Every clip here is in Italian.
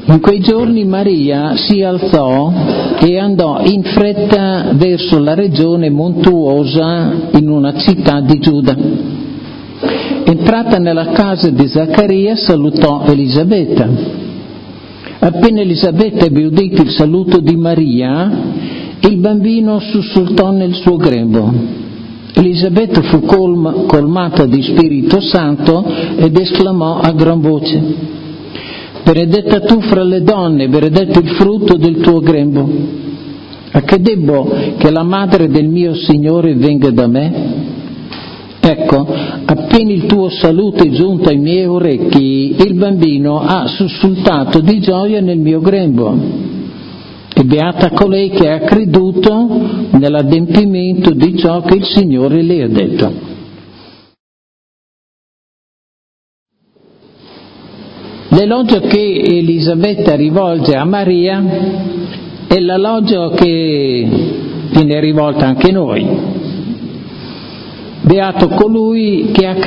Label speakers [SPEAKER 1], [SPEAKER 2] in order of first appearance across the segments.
[SPEAKER 1] In quei giorni Maria si alzò e andò in fretta verso la regione montuosa in una città di Giuda. Entrata nella casa di Zaccaria salutò Elisabetta. Appena Elisabetta ebbe udito il saluto di Maria, il bambino sussultò nel suo grembo. Elisabetta fu colmata di Spirito Santo ed esclamò a gran voce: benedetta tu fra le donne, benedetto il frutto del tuo grembo. A che debbo che la madre del mio Signore venga da me? Ecco, appena il tuo saluto è giunto ai miei orecchi, il bambino ha sussultato di gioia nel mio grembo. E beata colei che ha creduto nell'adempimento di ciò che il Signore le ha detto. L'elogio che Elisabetta rivolge a Maria è l'elogio che viene rivolto anche a noi. Beato colui che ha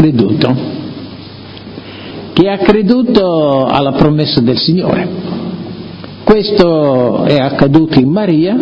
[SPEAKER 1] creduto alla promessa del Signore. Questo è accaduto in Maria,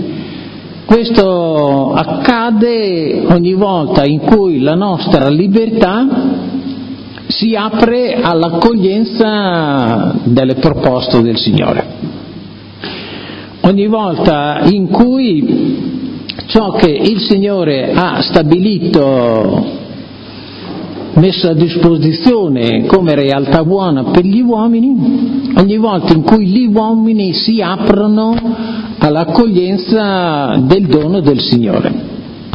[SPEAKER 1] questo accade ogni volta in cui la nostra libertà si apre all'accoglienza delle proposte del Signore. Ogni volta in cui ciò che il Signore ha stabilito, messo a disposizione come realtà buona per gli uomini, ogni volta in cui gli uomini si aprono all'accoglienza del dono del Signore.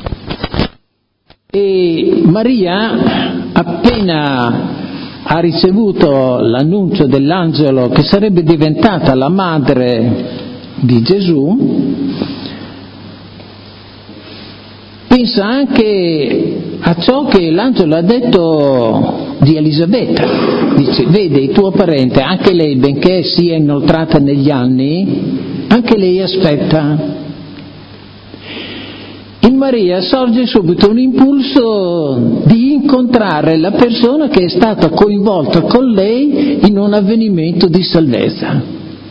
[SPEAKER 1] E Maria, appena ha ricevuto l'annuncio dell'angelo che sarebbe diventata la madre di Gesù, pensa anche a ciò che l'angelo ha detto di Elisabetta. Dice: vede, il tuo parente, anche lei, benché sia inoltrata negli anni, anche lei aspetta. In Maria sorge subito un impulso di incontrare la persona che è stata coinvolta con lei in un avvenimento di salvezza.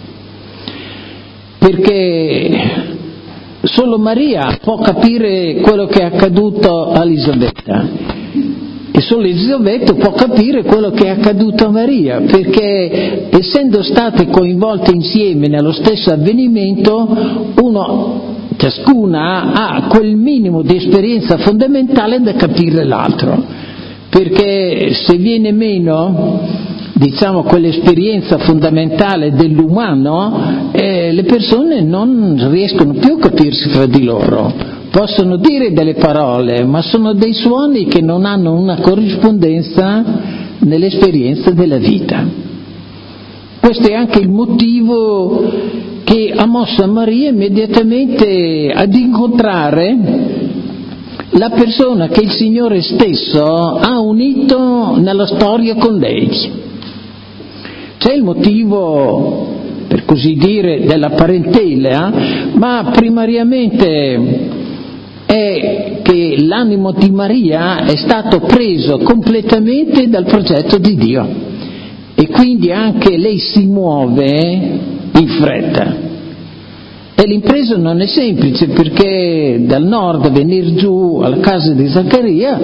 [SPEAKER 1] Perché solo Maria può capire quello che è accaduto a Elisabetta e solo Elisabetta può capire quello che è accaduto a Maria, perché essendo state coinvolte insieme nello stesso avvenimento, ciascuna ha quel minimo di esperienza fondamentale da capire l'altro, perché se viene meno, quell'esperienza fondamentale dell'umano, le persone non riescono più a capirsi fra di loro. Possono dire delle parole, ma sono dei suoni che non hanno una corrispondenza nell'esperienza della vita. Questo è anche il motivo che ha mosso a Maria immediatamente ad incontrare la persona che il Signore stesso ha unito nella storia con lei. C'è il motivo, per così dire, della parentela, ma primariamente è che l'animo di Maria è stato preso completamente dal progetto di Dio e quindi anche lei si muove in fretta. E l'impresa non è semplice, perché dal nord venire giù alla casa di Zaccaria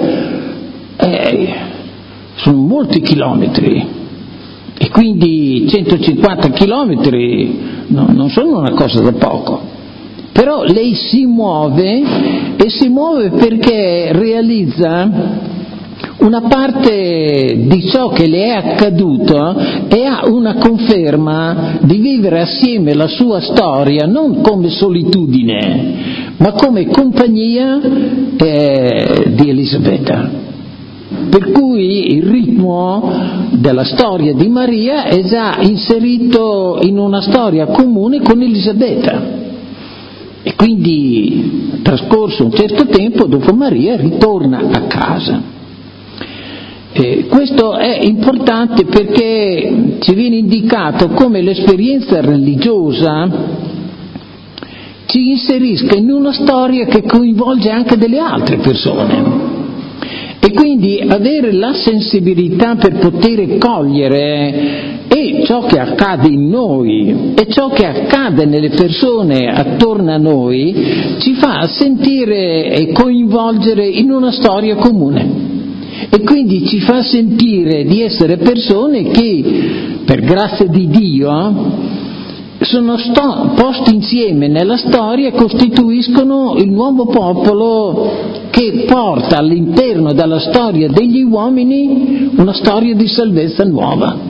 [SPEAKER 1] sono molti chilometri, e quindi 150 chilometri non sono una cosa da poco. Però lei si muove, e si muove perché realizza una parte di ciò che le è accaduto e ha una conferma di vivere assieme la sua storia non come solitudine, ma come compagnia di Elisabetta. Per cui il ritmo della storia di Maria è già inserito in una storia comune con Elisabetta. E quindi, trascorso un certo tempo, dopo Maria ritorna a casa. Questo è importante perché ci viene indicato come l'esperienza religiosa ci inserisca in una storia che coinvolge anche delle altre persone. E quindi avere la sensibilità per poter cogliere e ciò che accade in noi e ciò che accade nelle persone attorno a noi ci fa sentire e coinvolgere in una storia comune. E quindi ci fa sentire di essere persone che, per grazia di Dio, sono posti insieme nella storia e costituiscono il nuovo popolo che porta all'interno della storia degli uomini una storia di salvezza nuova.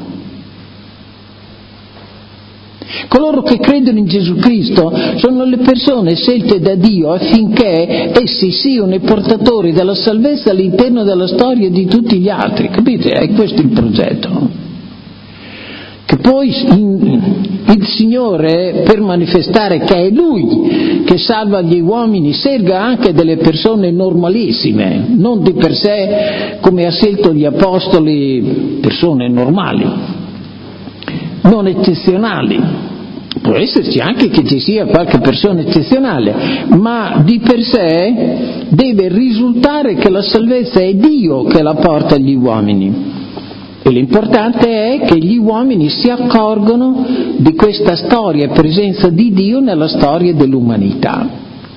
[SPEAKER 1] Coloro che credono in Gesù Cristo sono le persone scelte da Dio affinché essi siano i portatori della salvezza all'interno della storia di tutti gli altri, capite? È questo il progetto. Che poi il Signore, per manifestare che è Lui che salva gli uomini, serva anche delle persone normalissime, non di per sé come ha scelto gli apostoli, persone normali, non eccezionali. Può esserci anche che ci sia qualche persona eccezionale, ma di per sé deve risultare che la salvezza è Dio che la porta agli uomini. E l'importante è che gli uomini si accorgono di questa storia e presenza di Dio nella storia dell'umanità.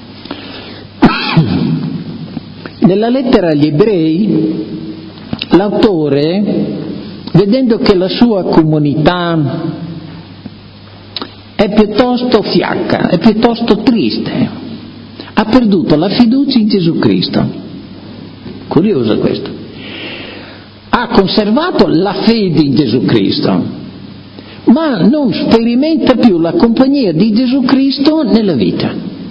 [SPEAKER 1] Nella lettera agli Ebrei, l'autore, vedendo che la sua comunità è piuttosto fiacca, è piuttosto triste, ha perduto la fiducia in Gesù Cristo. Curioso questo. Ha conservato la fede in Gesù Cristo, ma non sperimenta più la compagnia di Gesù Cristo nella vita.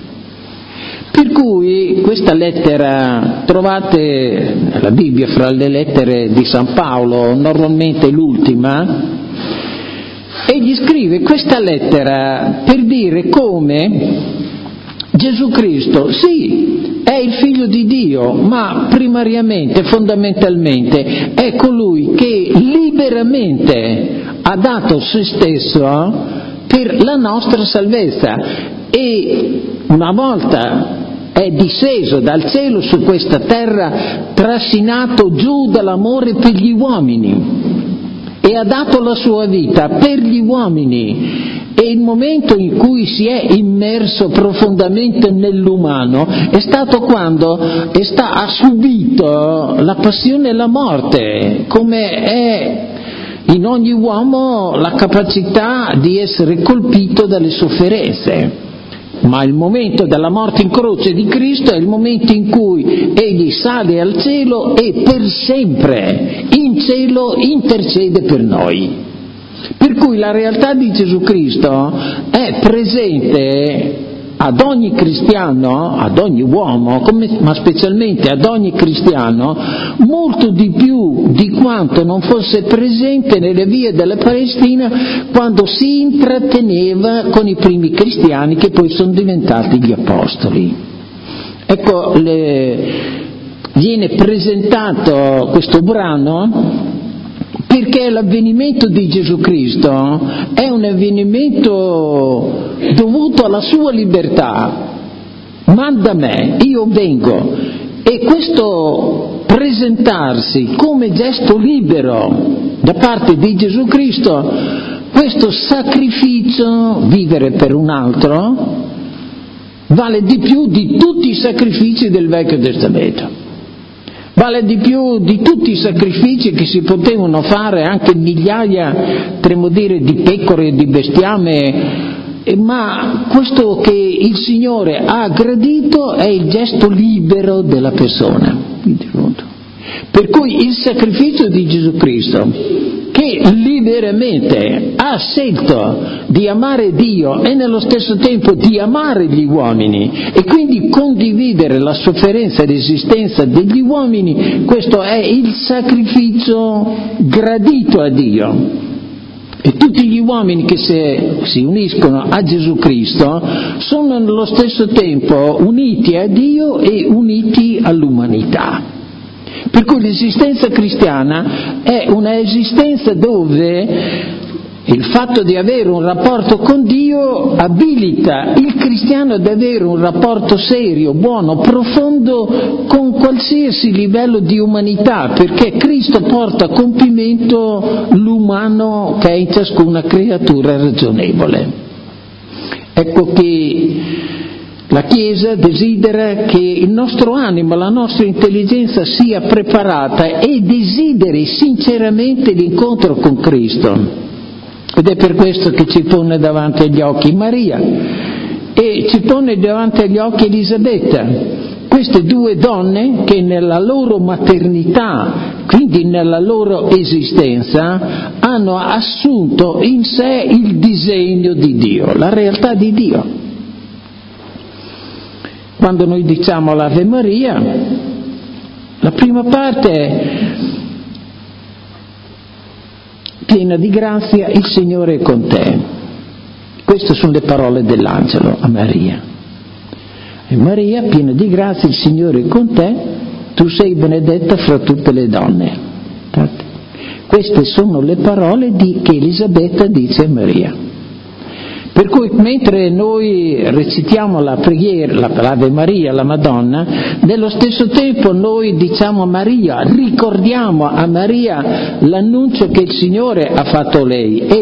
[SPEAKER 1] Per cui questa lettera trovate nella Bibbia fra le lettere di San Paolo, normalmente l'ultima. Egli scrive questa lettera per dire come Gesù Cristo, sì, è il Figlio di Dio, ma primariamente, fondamentalmente, è colui che liberamente ha dato se stesso per la nostra salvezza e una volta è disceso dal cielo su questa terra, trascinato giù dall'amore per gli uomini e ha dato la sua vita per gli uomini. E il momento in cui si è immerso profondamente nell'umano è stato quando ha subito la passione e la morte, come è in ogni uomo la capacità di essere colpito dalle sofferenze. Ma il momento della morte in croce di Cristo è il momento in cui egli sale al cielo e per sempre in cielo intercede per noi. Per cui la realtà di Gesù Cristo è presente ad ogni cristiano, ad ogni uomo, ma specialmente ad ogni cristiano, molto di più di quanto non fosse presente nelle vie della Palestina quando si intratteneva con i primi cristiani che poi sono diventati gli apostoli. Ecco, viene presentato questo brano perché l'avvenimento di Gesù Cristo è un avvenimento dovuto alla sua libertà. Manda me, io vengo. E questo presentarsi come gesto libero da parte di Gesù Cristo, questo sacrificio, vivere per un altro, vale di più di tutti i sacrifici del Vecchio Testamento. Vale di più di tutti i sacrifici che si potevano fare, anche migliaia, potremmo dire, di pecore e di bestiame, ma questo che il Signore ha gradito è il gesto libero della persona. Per cui il sacrificio di Gesù Cristo, che liberamente ha scelto di amare Dio e nello stesso tempo di amare gli uomini e quindi condividere la sofferenza e l'esistenza degli uomini, questo è il sacrificio gradito a Dio. E tutti gli uomini che si uniscono a Gesù Cristo sono nello stesso tempo uniti a Dio e uniti all'umanità. Per cui l'esistenza cristiana è una esistenza dove Il fatto di avere un rapporto con Dio abilita il cristiano ad avere un rapporto serio, buono, profondo con qualsiasi livello di umanità, perché Cristo porta a compimento l'umano che è in ciascuna creatura ragionevole. Ecco che la Chiesa desidera che il nostro animo, la nostra intelligenza sia preparata e desideri sinceramente l'incontro con Cristo. Ed è per questo che ci pone davanti agli occhi Maria e ci pone davanti agli occhi Elisabetta. Queste due donne che nella loro maternità, quindi nella loro esistenza, hanno assunto in sé il disegno di Dio, la realtà di Dio. Quando noi diciamo l'Ave Maria, la prima parte è: piena di grazia, il Signore è con te. Queste sono le parole dell'angelo a Maria. E Maria, piena di grazia, il Signore è con te, tu sei benedetta fra tutte le donne. Queste sono le parole che Elisabetta dice a Maria. Per cui mentre noi recitiamo la preghiera, l'Ave Maria, la Madonna, nello stesso tempo noi diciamo a Maria, ricordiamo a Maria l'annuncio che il Signore ha fatto a lei e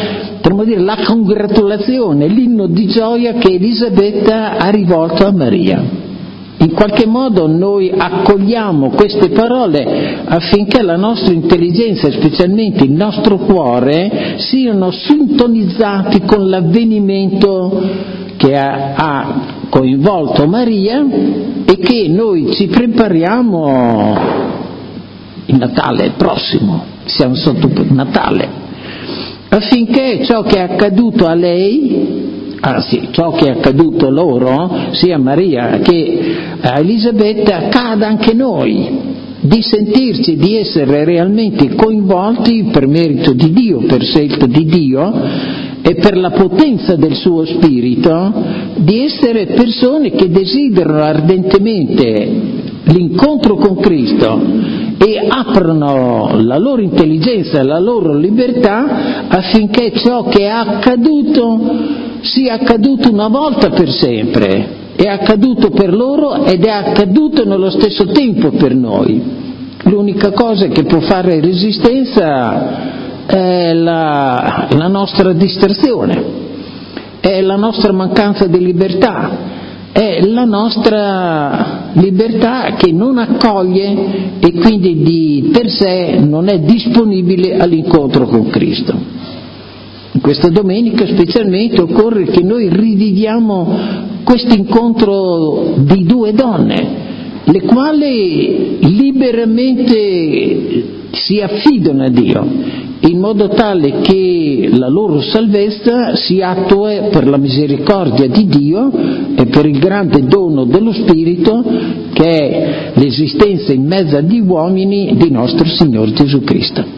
[SPEAKER 1] la congratulazione, l'inno di gioia che Elisabetta ha rivolto a Maria. In qualche modo noi accogliamo queste parole affinché la nostra intelligenza e specialmente il nostro cuore siano sintonizzati con l'avvenimento che ha coinvolto Maria e che noi ci prepariamo il Natale prossimo, siamo sotto Natale, affinché ciò che è accaduto a lei, ciò che è accaduto loro, sia a Maria che a Elisabetta, accada anche noi, di sentirci, di essere realmente coinvolti per merito di Dio, per scelta di Dio e per la potenza del suo Spirito, di essere persone che desiderano ardentemente l'incontro con Cristo e aprono la loro intelligenza e la loro libertà affinché ciò che è accaduto sia accaduto una volta per sempre, è accaduto per loro ed è accaduto nello stesso tempo per noi. L'unica cosa che può fare resistenza è la nostra distrazione, è la nostra mancanza di libertà, è la nostra libertà che non accoglie e quindi di per sé non è disponibile all'incontro con Cristo. Questa domenica specialmente occorre che noi riviviamo questo incontro di due donne, le quali liberamente si affidano a Dio, in modo tale che la loro salvezza si attua per la misericordia di Dio e per il grande dono dello Spirito che è l'esistenza in mezzo agli uomini di nostro Signore Gesù Cristo.